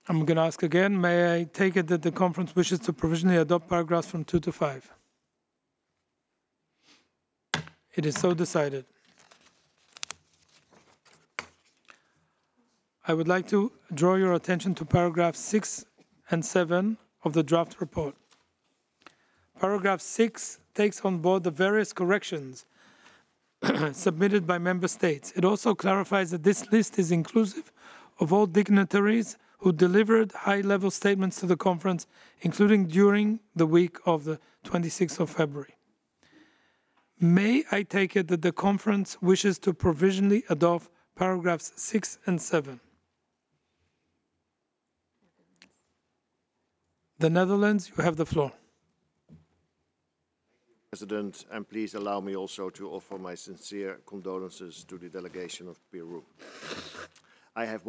I'm going to ask again. May I take it that the conference wishes to provisionally adopt paragraphs from 2 to 5? It is so decided. I would like to draw your attention to paragraphs 6 and 7 of the draft report. Paragraph 6 takes on board the various corrections submitted by member states. It also clarifies that this list is inclusive of all dignitaries who delivered high-level statements to the conference, including during the week of the 26th of February. May I take it that the conference wishes to provisionally adopt paragraphs 6 and 7? The Netherlands, you have the floor. President, and please allow me also to offer my sincere condolences to the delegation of Peru. I have